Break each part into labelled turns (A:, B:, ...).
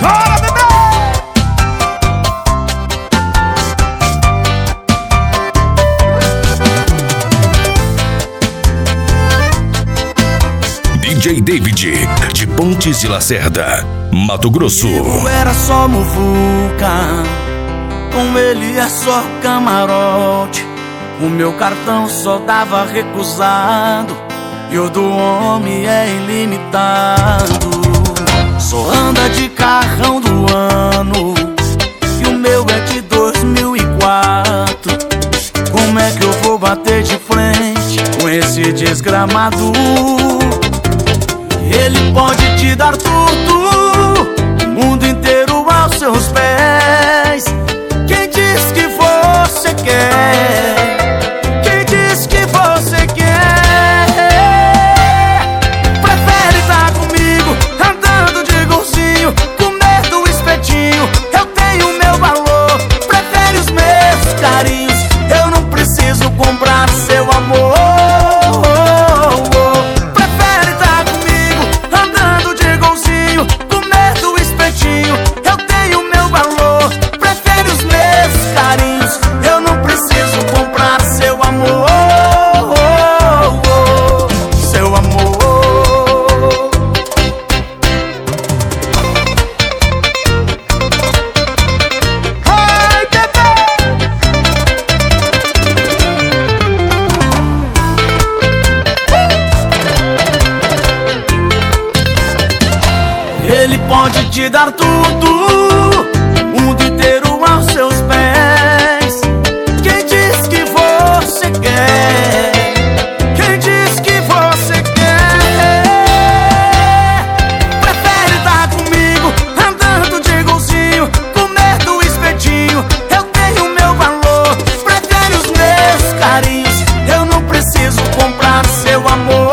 A: Bora, bebê!
B: DJ David, de Pontes de Lacerda, Mato Grosso.
C: Eu era só muvuca, com ele é só camarote. O meu cartão só dava recusado, e o do homem é ilimitado. Só anda de carrão do ano, e o meu é de 2004. Como é que eu vou bater de frente com esse desgramado? Ele pode te dar tudo, o mundo inteiro aos seus pés. Quem diz que você quer? Quem diz que você quer? Prefere estar comigo, andando de golzinho, comer do espetinho. Eu tenho meu valor, prefere os meus carinhos. Eu não preciso comprar seu amor. Ele pode te dar tudo, o mundo inteiro aos seus pés. Quem diz que você quer? Quem diz que você quer? Prefere estar comigo, andando de golzinho, comer do espetinho. Eu tenho meu valor, prefere os meus carinhos. Eu não preciso comprar seu amor.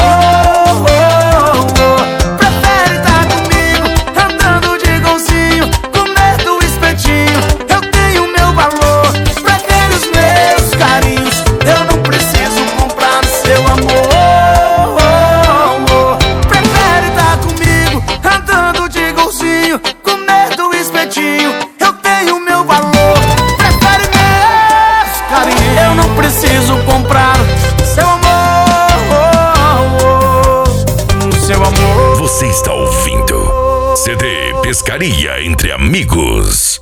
C: Preciso comprar seu amor, seu amor.
B: Você está ouvindo CD Pescaria Entre Amigos.